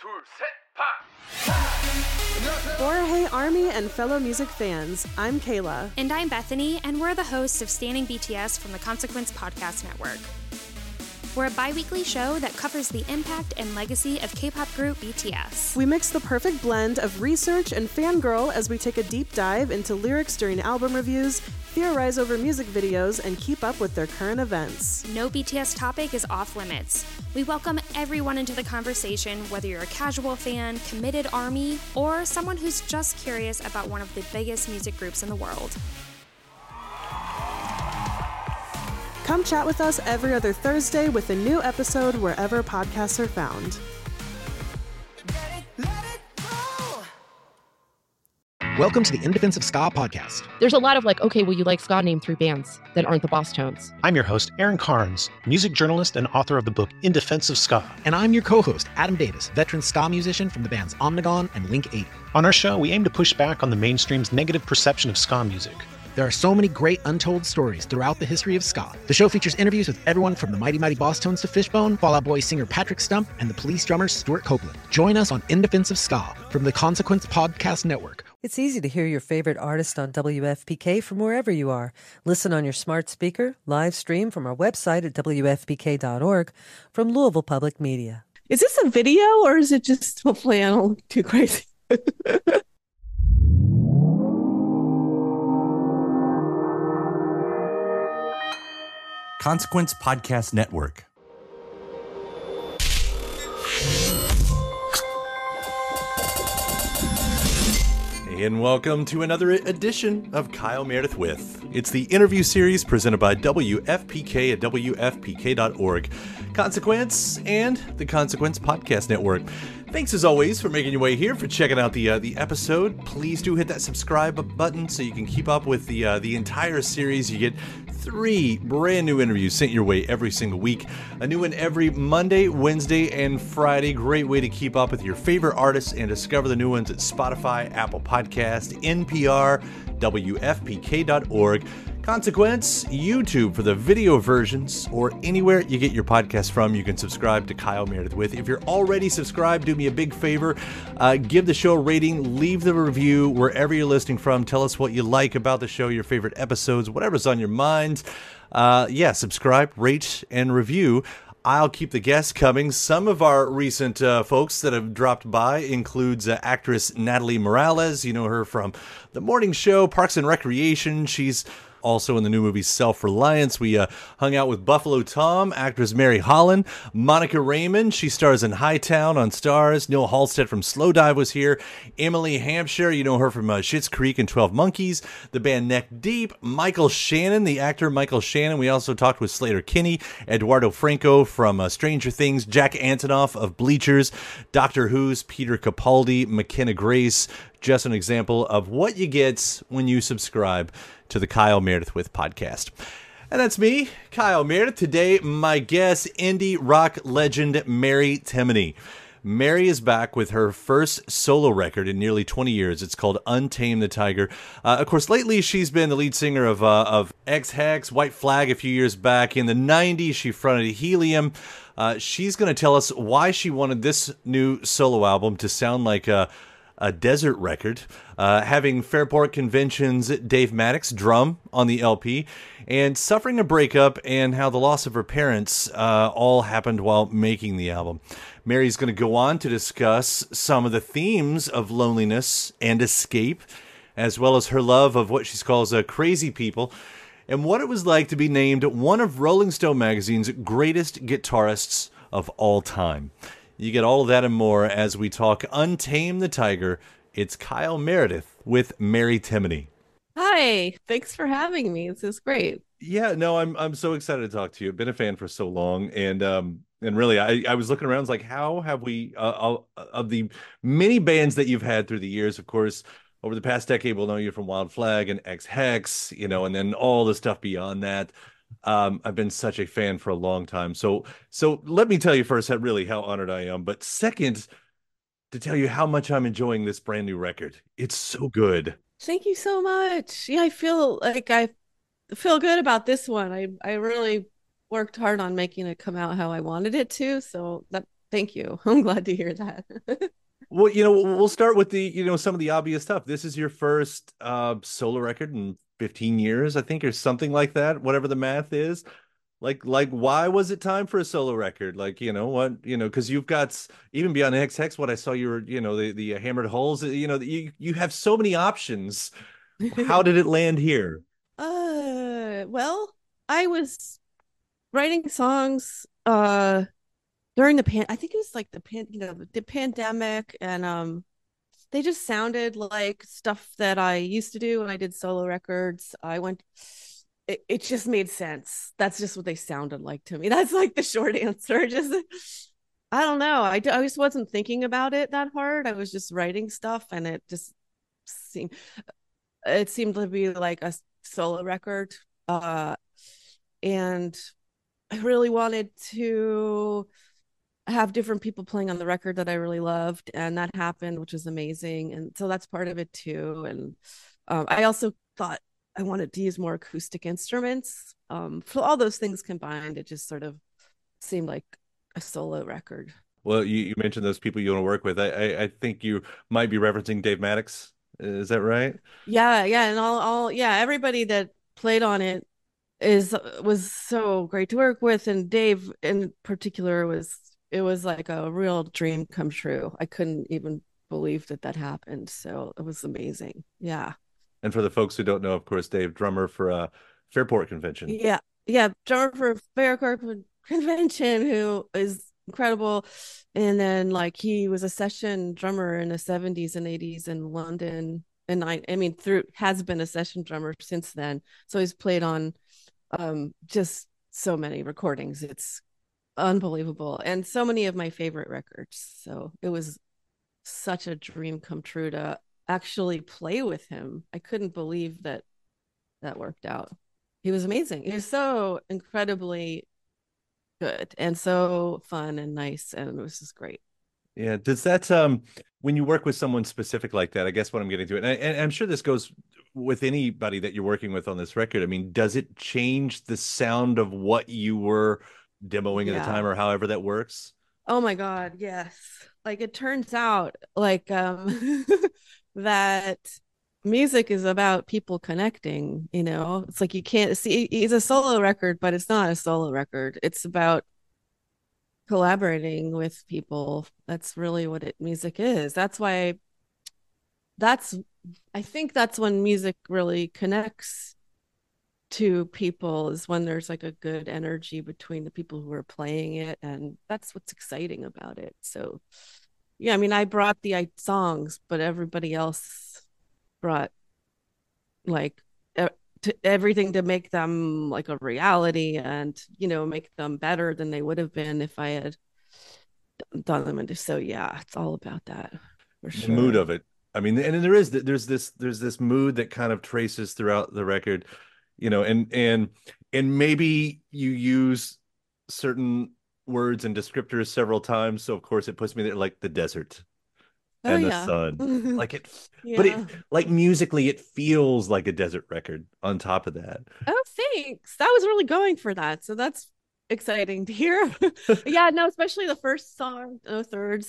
둘, 셋, 파! For Hey Army and fellow music fans, I'm Kayla. And I'm Bethany, and we're the hosts of Standing BTS from the Consequence Podcast Network. We're a bi-weekly show that covers the impact and legacy of K-pop group BTS. We mix the perfect blend of research and fangirl as we take a deep dive into lyrics during album reviews, theorize over music videos, and keep up with their current events. No BTS topic is off limits. We welcome everyone into the conversation, whether you're a casual fan, committed ARMY, or someone who's just curious about one of the biggest music groups in the world. Come chat with us every other Thursday with a new episode wherever podcasts are found. Welcome to the In Defense of Ska podcast. There's a lot of like, okay, well, you like ska, name 3 bands that aren't the Boss Tones. I'm your host, Aaron Carnes, music journalist and author of the book In Defense of Ska. And I'm your co-host, Adam Davis, veteran ska musician from the bands Omnigone and Link 8. On our show, we aim to push back on the mainstream's negative perception of ska music. There are so many great untold stories throughout the history of ska. The show features interviews with everyone from the Mighty Mighty Boss Tones to Fishbone, Fall Out Boy singer Patrick Stump, and the Police drummer Stuart Copeland. Join us on In Defense of Ska from the Consequence Podcast Network. It's easy to hear your favorite artist on WFPK from wherever you are. Listen on your smart speaker, live stream from our website at WFPK.org from Louisville Public Media. Is this a video or is it just, hopefully I don't look too crazy? Consequence Podcast Network. And welcome to another edition of Kyle Meredith With. It's the interview series presented by WFPK at WFPK.org, Consequence, and the Consequence Podcast Network. Thanks as always for making your way here, for checking out the episode. Please do hit that subscribe button so you can keep up with the entire series. You get 3 brand new interviews sent your way every single week. A new one every Monday, Wednesday, and Friday. Great way to keep up with your favorite artists and discover the new ones at Spotify, Apple Podcast, NPR, WFPK.org. Consequence, YouTube for the video versions, or anywhere you get your podcast from, you can subscribe to Kyle Meredith With. If you're already subscribed, do me a big favor. Give the show a rating, leave the review wherever you're listening from. Tell us what you like about the show, your favorite episodes, whatever's on your mind. Subscribe, rate, and review. I'll keep the guests coming. Some of our recent folks that have dropped by includes actress Natalie Morales. You know her from The Morning Show, Parks and Recreation. She's also in the new movie Self-Reliance. We hung out with Buffalo Tom, actress Mary Holland, Monica Raymond. She stars in Hightown on Stars. Neil Halstead from Slowdive was here. Emily Hampshire, you know her from Schitt's Creek and 12 Monkeys. The band Neck Deep. Michael Shannon, the actor Michael Shannon. We also talked with Slater Kinney, Eduardo Franco from Stranger Things, Jack Antonoff of Bleachers, Doctor Who's Peter Capaldi, McKenna Grace. Just an example of what you get when you subscribe to the Kyle Meredith With podcast. And that's me, Kyle Meredith. Today, my guest, indie rock legend Mary Timony. Mary is back with her first solo record in nearly 20 years. It's called Untamed the Tiger. Of course, lately she's been the lead singer of X-Hex, White Flag a few years back. In the 90s, she fronted Helium. She's going to tell us why she wanted this new solo album to sound like a desert record, having Fairport Convention's Dave Maddox drum on the LP, and suffering a breakup and how the loss of her parents all happened while making the album. Mary's going to go on to discuss some of the themes of loneliness and escape, as well as her love of what she calls crazy people, and what it was like to be named one of Rolling Stone magazine's greatest guitarists of all time. You get all of that and more as we talk Untamed the Tiger. It's Kyle Meredith with Mary Timony. Hi, thanks for having me. This is great. Yeah, no, I'm so excited to talk to you. I've been a fan for so long, and really, I was looking around, I was like, how have we of the many bands that you've had through the years, of course, over the past decade, we'll know you from Wild Flag and X-Hex, and then all the stuff beyond that. I've been such a fan for a long time. So let me tell you first really how honored I am. But second, to tell you how much I'm enjoying this brand new record. It's so good. Thank you so much. Yeah, I feel good about this one. I really worked hard on making it come out how I wanted it to. So Thank you. I'm glad to hear that. Well, we'll start with some of the obvious stuff. This is your first solo record in 15 years, I think, or something like that, whatever the math is. Like why was it time for a solo record? Like, because you've got even beyond Hex Hex, what I saw you were, the Hammered Holes, you have so many options. How did it land here? Well, I was writing songs during I think it was like the pandemic, and they just sounded like stuff that I used to do when I did solo records. It just made sense. That's just what they sounded like to me. That's like the short answer. Just I don't know. I just wasn't thinking about it that hard. I was just writing stuff, and seemed it seemed to be like a solo record. And I really wanted to have different people playing on the record that I really loved, and that happened, which was amazing. And so that's part of it too. And I also thought I wanted to use more acoustic instruments. For all those things combined, it just sort of seemed like a solo record. Well, you mentioned those people you want to work with. I think you might be referencing Dave Maddox. Is that right? Yeah, and all everybody that played on it was so great to work with, and Dave in particular was like a real dream come true. I couldn't even believe that happened. So it was amazing. Yeah. And for the folks who don't know, of course, Dave, drummer for Fairport Convention. Yeah, drummer for Fairport Convention, who is incredible. And then like he was a session drummer in the 70s and 80s in London, and has been a session drummer since then. So he's played on just so many recordings. It's unbelievable, and so many of my favorite records. So it was such a dream come true to actually play with him. I couldn't believe that worked out. He was amazing. He was so incredibly good and so fun and nice, and it was just great. Yeah. Does that when you work with someone specific like that, I guess what I'm getting to, and I'm sure this goes with anybody that you're working with on this record, I mean, does it change the sound of what you were demoing at the time, or however that works? Oh my God, yes. Like it turns out like that music is about people connecting, It's like you can't see it's a solo record, but it's not a solo record. It's about collaborating with people. That's really what music is. I think that's when music really connects to people, is when there's like a good energy between the people who are playing it, and that's what's exciting about it. So yeah, I mean, I brought the songs, but everybody else brought like everything to make them like a reality, and make them better than they would have been if I had done them into. So yeah, it's all about that for sure. The mood of it. I mean, and there's this mood that kind of traces throughout the record, and maybe you use certain words and descriptors several times, so of course it puts me there, like the desert and the sun, like it. But it, like musically, it feels like a desert record on top of that. Oh, thanks. That was really going for that, so that's exciting to hear. Yeah, no, especially the first song, No Thirds.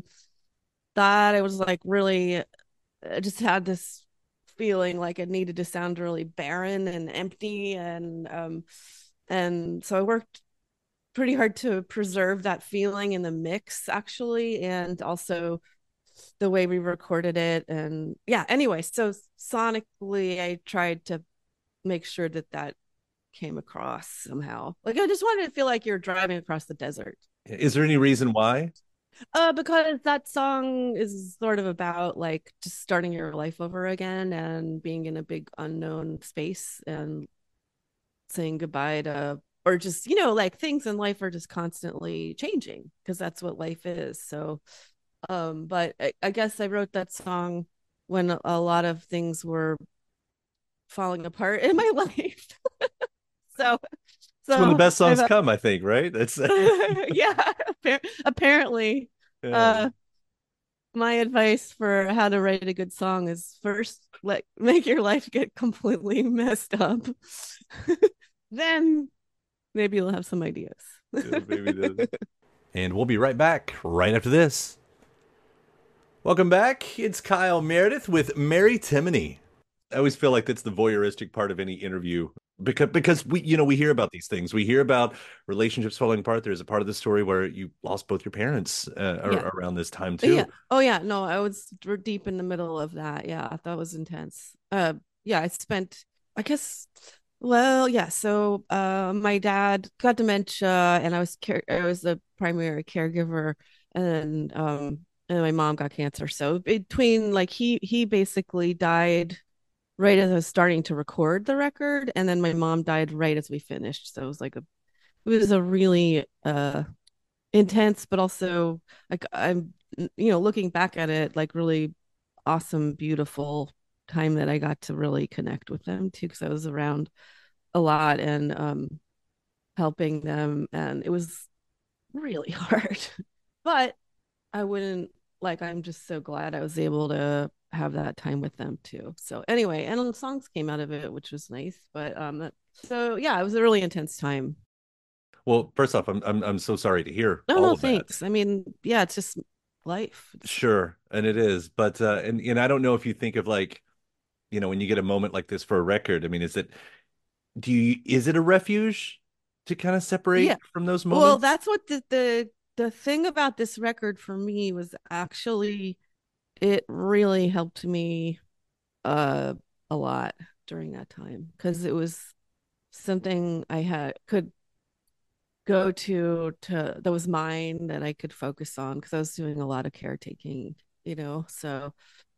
That I was like really, I just had this feeling like it needed to sound really barren and empty, and so I worked pretty hard to preserve that feeling in the mix, actually, and also the way we recorded it. And yeah, anyway, so sonically I tried to make sure that came across somehow. Like I just wanted to feel like you're driving across the desert. Is there any reason why? Because that song is sort of about like just starting your life over again and being in a big unknown space and saying goodbye to, or just, like things in life are just constantly changing, because that's what life is. So, but I guess I wrote that song when a lot of things were falling apart in my life. So it's when the best songs come, I think, right? That's yeah, apparently. Yeah. My advice for how to write a good song is first make your life get completely messed up. Then maybe you'll have some ideas. Yeah, maybe And we'll be right back right after this. Welcome back. It's Kyle Meredith with Mary Timony. I always feel like that's the voyeuristic part of any interview because we hear about these things. We hear about relationships falling apart. There's a part of the story where you lost both your parents around this time too. Yeah. Oh yeah. No, I was deep in the middle of that. Yeah, that was intense. Yeah, I spent, I guess, well, yeah. So, my dad got dementia, and I was the primary caregiver, and my mom got cancer. So between like he basically died right as I was starting to record the record, and then my mom died right as we finished. So it was a really intense, but also like I'm looking back at it, like really awesome, beautiful time that I got to really connect with them too, because I was around a lot and helping them, and it was really hard. But I'm just so glad I was able to have that time with them too. So anyway, and the songs came out of it, which was nice. But so yeah, it was a really intense time. Well, first off, I'm so sorry to hear. No, thanks. I mean, yeah, it's just life. Sure, and it is, but and I don't know if you think of like, when you get a moment like this for a record. I mean, is it a refuge to kind of separate from those moments? Well, that's what the thing about this record for me was actually it really helped me a lot during that time, because it was something I could go to that was mine, that I could focus on, because I was doing a lot of caretaking, so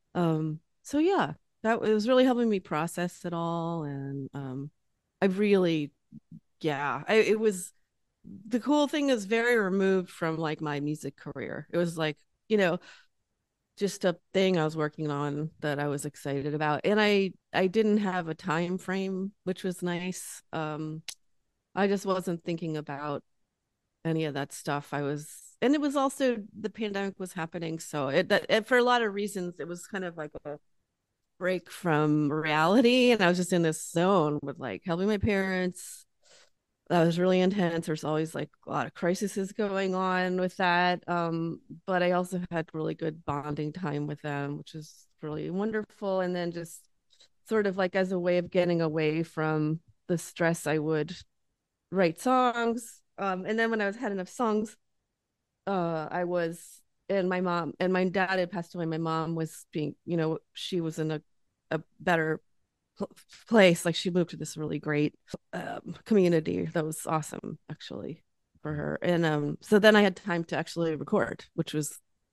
yeah, that was really helping me process it all. And I really, it was, the cool thing is very removed from like my music career. It was like, just a thing I was working on that I was excited about. And I didn't have a time frame, which was nice. I just wasn't thinking about any of that stuff. And it was also, the pandemic was happening. So it for a lot of reasons, it was kind of like a break from reality. And I was just in this zone with like helping my parents. That was really intense. There's always like a lot of crises going on with that. But I also had really good bonding time with them, which was really wonderful. And then just sort of like as a way of getting away from the stress, I would write songs. And then when I had enough songs, and my mom and my dad had passed away. My mom was being, she was in a better place. Like she moved to this really great community that was awesome actually for her. And so then I had time to actually record, which was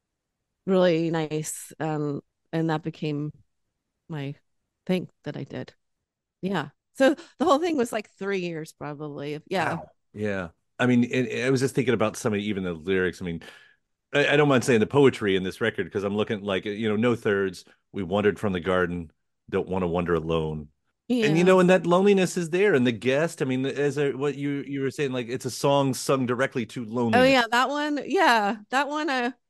really nice. And that became my thing that I did. Yeah. So the whole thing was like 3 years probably. Yeah. Wow. Yeah. I mean, I was just thinking about some of even the lyrics. I mean, I don't mind saying the poetry in this record, because I'm looking like, no thirds. We wandered from the garden. Don't want to wander alone. Yeah. And and that loneliness is there. And the guest, I mean, what you were saying, like it's a song sung directly to loneliness. Oh yeah, that one. Yeah, that one.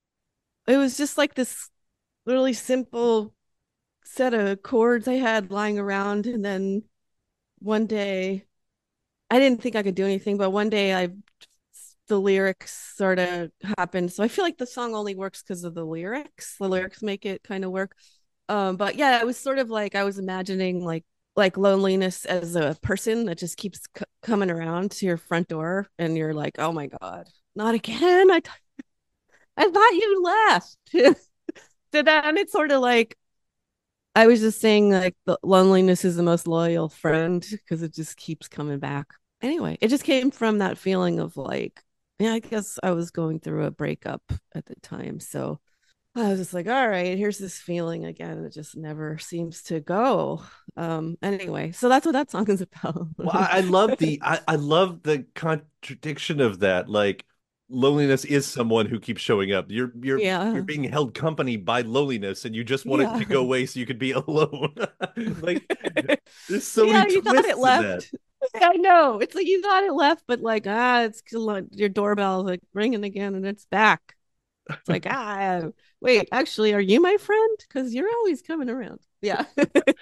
It was just like this really simple set of chords I had lying around, and then one day, I didn't think I could do anything, but one day the lyrics sort of happened. So I feel like the song only works because of the lyrics. The lyrics make it kind of work. But yeah, it was sort of like I was imagining like loneliness as a person that just keeps coming around to your front door, and you're like, oh my God, not again. I thought you left. So then it's sort of like, I was just saying like the loneliness is the most loyal friend, because it just keeps coming back. Anyway, it just came from that feeling of like, yeah, I guess I was going through a breakup at the time. So I was just like, all right, here's this feeling again. It just never seems to go. Anyway, so that's what that song is about. Well, I love I love the contradiction of that. Like, loneliness is someone who keeps showing up. You're being held company by loneliness, and you just want it to go away so you could be alone. Like, there's so many you twists thought it left. I know. It's like you thought it left, but like, it's your doorbell's like ringing again, and it's back. It's like, wait, actually, are you my friend? Because you're always coming around. Yeah.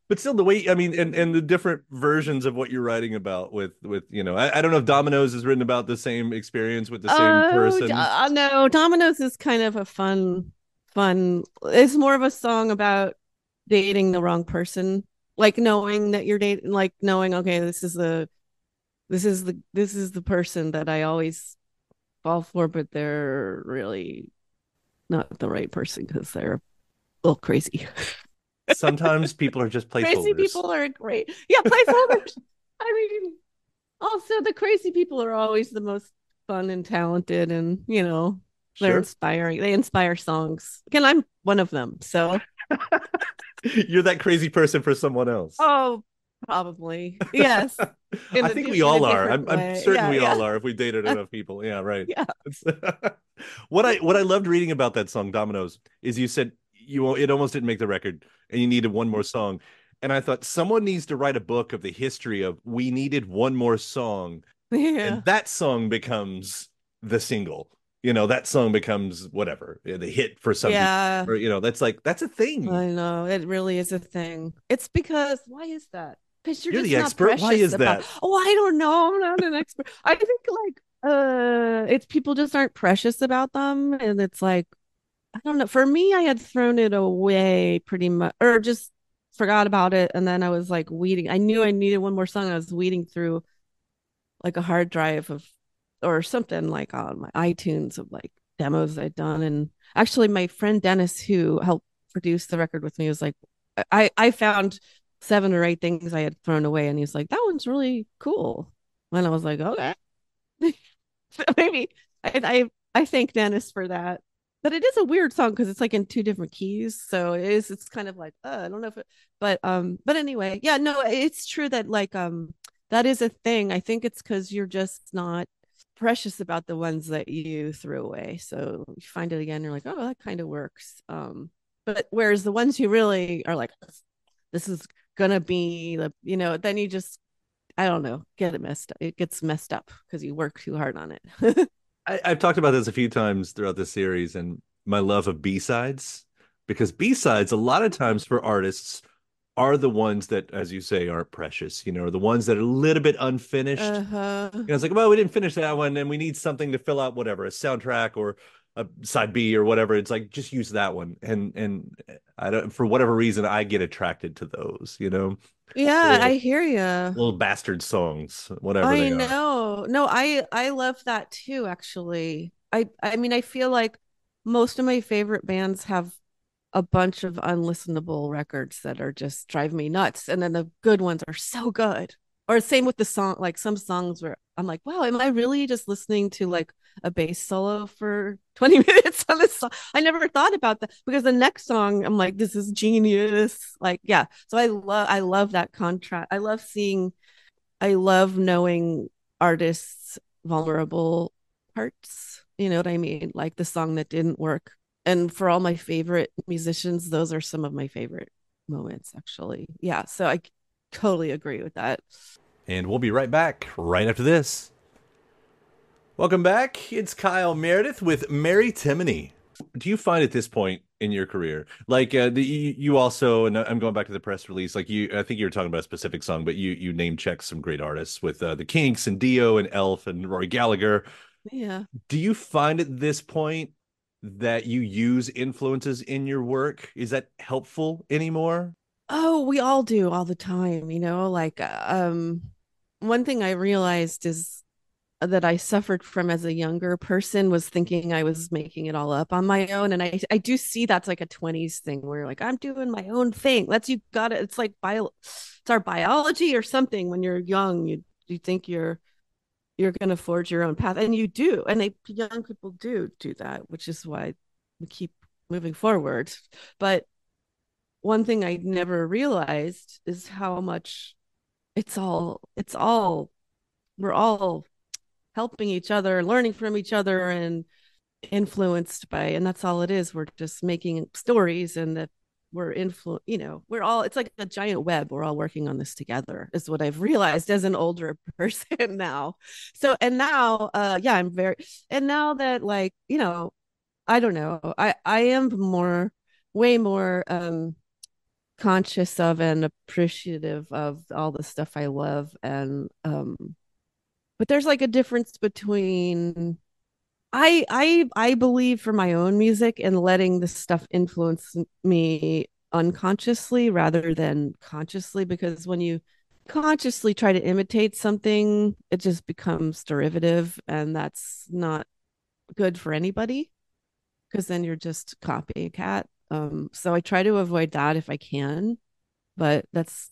But still, the way, I mean, and the different versions of what you're writing about with I don't know if Dominoes is written about the same experience with the same person. No, Dominoes is kind of a fun. It's more of a song about dating the wrong person, like knowing that you're dating, like knowing, okay, this is the person that I always fall for, but they're really not the right person because they're a little crazy. Sometimes people are just Crazy placeholders. people are great. Yeah, placeholders. I mean, also the crazy people are always the most fun and talented, and they're Sure. inspiring. They inspire songs. Again, I'm one of them. So, You're that crazy person for someone else. oh, probably yes. I think we all are. I'm certain Yeah, we yeah. all are if we dated enough people. Yeah, right. Yeah. What I loved reading about that song Dominoes is you said it almost didn't make the record and you needed one more song. And I thought someone needs to write a book of the history of we needed one more song. Yeah. And that song becomes the single. That song becomes whatever, the hit for some Yeah. people. Or, that's a thing. I know it really is a thing. It's because why is that? Because you're You're just the not expert. Why precious is about. that? Oh, I don't know. I'm not an expert. I think it's people just aren't precious about them, and it's like I don't know. For me, I had thrown it away pretty much, or just forgot about it, and then I was like weeding. I knew I needed one more song. I was weeding through like a hard drive of or something like on my iTunes of like demos I'd done. And actually my friend Dennis, who helped produce the record with me, was like, I found 7 or 8 things I had thrown away. And he's like, that one's really cool. And I was like, okay. Maybe I thank Dennis for that. But it is a weird song because it's like in 2 different keys. So it's kind of like, I don't know if it, but anyway, yeah, no, it's true that like that is a thing. I think it's because you're just not precious about the ones that you threw away. So you find it again, you're like, oh, that kind of works. But whereas the ones you really are like, this is gonna be then you just, I don't know, it gets messed up because you work too hard on it. I've talked about this a few times throughout this series and my love of B-sides, because B-sides a lot of times for artists are the ones that, as you say, aren't precious, are the ones that are a little bit unfinished. It's like, well, we didn't finish that one and we need something to fill out whatever, a soundtrack or a side B or whatever. It's like, just use that one. And I don't, for whatever reason, I get attracted to those, Yeah, little, I hear you. little bastard songs, whatever I they are. know. No, I love that too, actually. I mean, I feel like most of my favorite bands have a bunch of unlistenable records that are just drive me nuts. And then the good ones are so good. Or same with the song, like some songs where I'm like, wow, am I really just listening to like a bass solo for 20 minutes on this song? I never thought about that because the next song, I'm like, this is genius. Like, yeah. So I love that contrast. I love knowing artists' vulnerable parts. You know what I mean? Like the song that didn't work. And for all my favorite musicians, those are some of my favorite moments, actually. Yeah. So I totally agree with that. And we'll be right back right after this. Welcome back. It's Kyle Meredith with Mary Timony. Do you find at this point in your career, like you also, and I'm going back to the press release, like I think you were talking about a specific song, but you name checked some great artists with the Kinks and Dio and Elf and Rory Gallagher. Yeah. Do you find at this point that you use influences in your work? Is that helpful anymore? Oh, we all do all the time, like one thing I realized is that I suffered from as a younger person was thinking I was making it all up on my own. And I do see that's like a 20s thing where like, I'm doing my own thing. You got it. It's like it's our biology or something. When you're young, you think you're going to forge your own path, and you do. And young people do that, which is why we keep moving forward. But one thing I never realized is how much we're all helping each other, learning from each other, and influenced by, and that's all it is. We're just making stories, and that we're we're all, it's like a giant web. We're all working on this together is what I've realized as an older person now. So, and now, and now that like, I don't know, I am way more, conscious of and appreciative of all the stuff I love. And but there's like a difference between I believe for my own music and letting the stuff influence me unconsciously rather than consciously, because when you consciously try to imitate something, it just becomes derivative, and that's not good for anybody, because then you're just copycat. So I try to avoid that if I can, but that's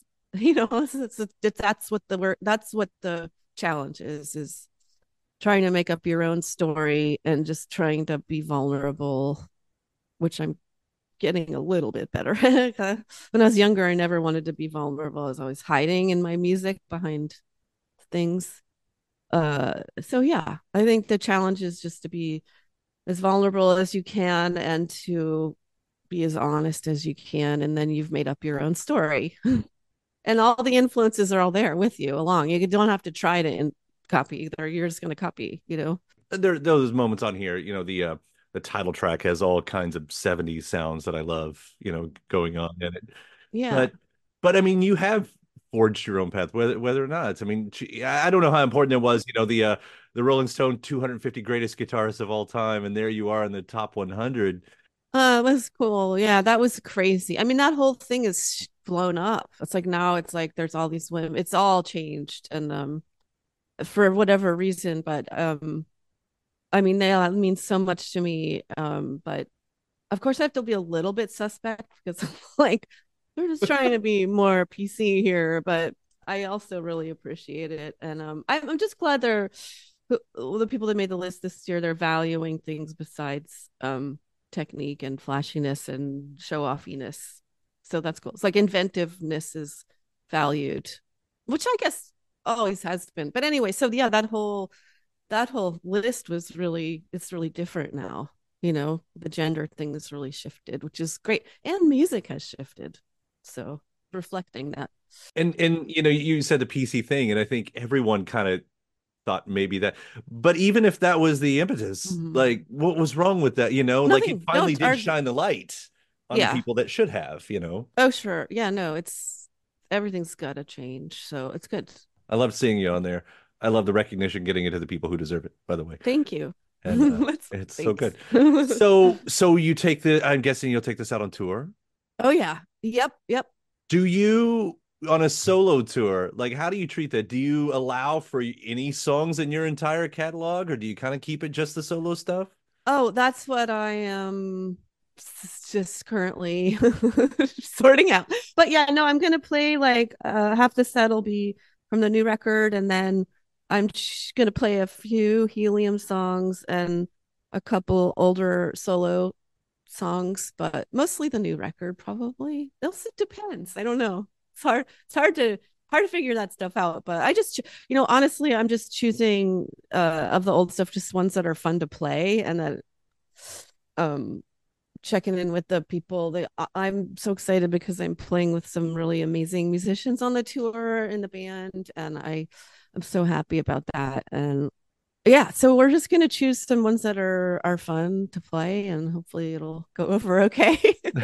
that's what the challenge is trying to make up your own story and just trying to be vulnerable, which I'm getting a little bit better. When I was younger, I never wanted to be vulnerable. I was always hiding in my music behind things. So yeah, I think the challenge is just to be as vulnerable as you can and to be as honest as you can, and then you've made up your own story. And all the influences are all there with you along. You don't have to try to copy either. You're just going to copy, There those moments on here, the title track has all kinds of 70s sounds that I love, going on in it. Yeah. But I mean, you have forged your own path, whether or not. I mean, I don't know how important it was, the Rolling Stone 250 greatest guitarists of all time, and there you are in the top 100. It was cool. Yeah, that was crazy. I mean, that whole thing is blown up. It's like now it's like there's all these women. It's all changed, and for whatever reason, but I mean, they mean so much to me. But of course I have to be a little bit suspect because I'm like, they're just trying to be more PC here, but I also really appreciate it. And I'm just glad the people that made the list this year, they're valuing things besides technique and flashiness and show offiness. So that's cool. It's like inventiveness is valued, which I guess always has been. But anyway, so yeah, that whole list was it's really different now. The gender thing has really shifted, which is great. And music has shifted. So reflecting that. And you said the PC thing, and I think everyone kind of thought maybe that, but even if that was the impetus, like what was wrong with that? Like it finally did shine the light on the people that should have, Oh, sure. Yeah, no, everything's got to change. So it's good. I love seeing you on there. I love the recognition getting it to the people who deserve it, by the way. Thank you. And, it's so good. So you I'm guessing you'll take this out on tour? Oh yeah. Yep. Do you, on a solo tour, like how do you treat that? Do you allow for any songs in your entire catalog, or do you kind of keep it just the solo stuff? Oh, that's what I am just currently sorting out. But yeah, no, I'm gonna play like half the set will be from the new record, and then I'm gonna play a few Helium songs and a couple older solo songs, but mostly the new record probably. It depends. I don't know. It's hard to figure that stuff out, but I just honestly I'm just choosing of the old stuff just ones that are fun to play, and then checking in with the people. I'm so excited because I'm playing with some really amazing musicians on the tour in the band, and I'm so happy about that. And yeah, so we're just gonna choose some ones that are fun to play, and hopefully it'll go over okay.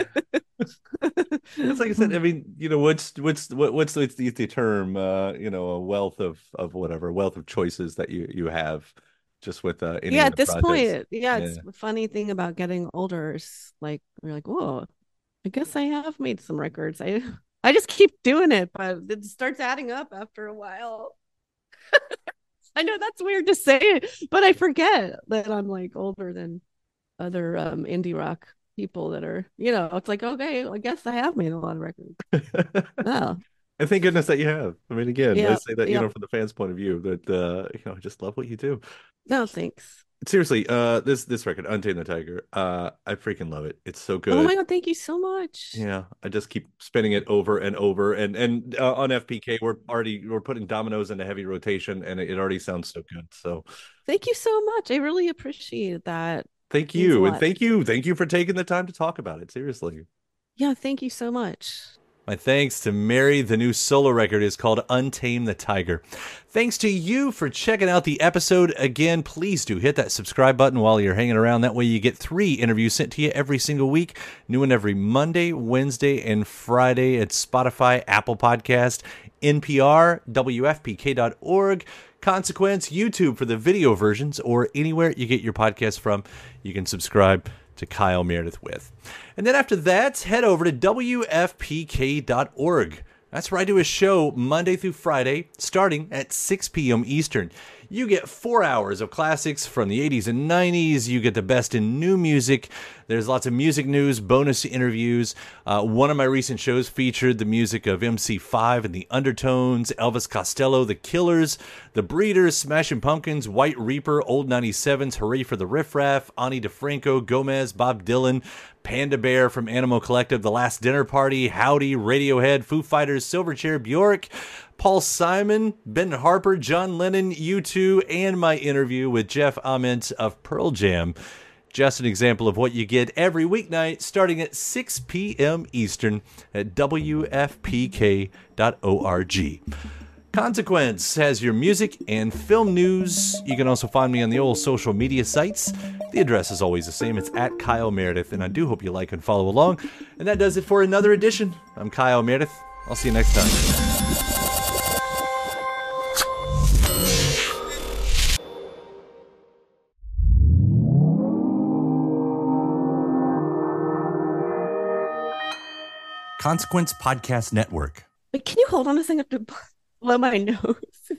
It's like I said. I mean, what's the term? A wealth of choices that you have, just with any at this projects. point, it's the funny thing about getting older is like we're like, whoa, I guess I have made some records. I just keep doing it, but it starts adding up after a while. I know that's weird to say, but I forget that I'm like older than other indie rock people that are, it's like, okay, I guess I have made a lot of records. Oh. And thank goodness that you have. I mean, again, I say that, from the fans' point of view, that I just love what you do. No, thanks. Seriously, this record, Untamed the Tiger, I freaking love it. It's so good. Oh my god, thank you so much. Yeah, I just keep spinning it over and over, and on FPK we're putting Dominoes into heavy rotation, and it already sounds so good. So thank you so much. I really appreciate that. Thank you, and thank you for taking the time to talk about it. Seriously. Yeah, thank you so much. My thanks to Mary. The new solo record is called Untame the Tiger. Thanks to you for checking out the episode. Again, please do hit that subscribe button while you're hanging around. That way you get 3 interviews sent to you every single week. New one every Monday, Wednesday, and Friday at Spotify, Apple Podcast, NPR, WFPK.org, Consequence, YouTube for the video versions, or anywhere you get your podcast from. You can subscribe to Kyle Meredith With. And then after that, head over to WFPK.org. That's where I do a show Monday through Friday, starting at 6 p.m. Eastern. You get 4 hours of classics from the 80s and 90s. You get the best in new music. There's lots of music news, bonus interviews. One of my recent shows featured the music of MC5 and the Undertones, Elvis Costello, The Killers, The Breeders, Smashing Pumpkins, White Reaper, Old 97s, Hooray for the Riff Raff, Ani DeFranco, Gomez, Bob Dylan, Panda Bear from Animal Collective, The Last Dinner Party, Howdy, Radiohead, Foo Fighters, Silverchair, Bjork, Paul Simon, Ben Harper, John Lennon, U2, and my interview with Jeff Ament of Pearl Jam. Just an example of what you get every weeknight starting at 6 p.m. Eastern at WFPK.org. Consequence has your music and film news. You can also find me on the old social media sites. The address is always the same. It's at Kyle Meredith, and I do hope you like and follow along. And that does it for another edition. I'm Kyle Meredith. I'll see you next time. Consequence Podcast Network. Wait, can you hold on a second to blow my nose?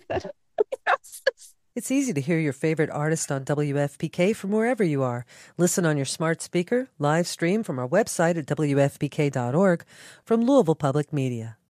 It's easy to hear your favorite artist on WFPK from wherever you are. Listen on your smart speaker, live stream from our website at WFPK.org, from Louisville Public Media.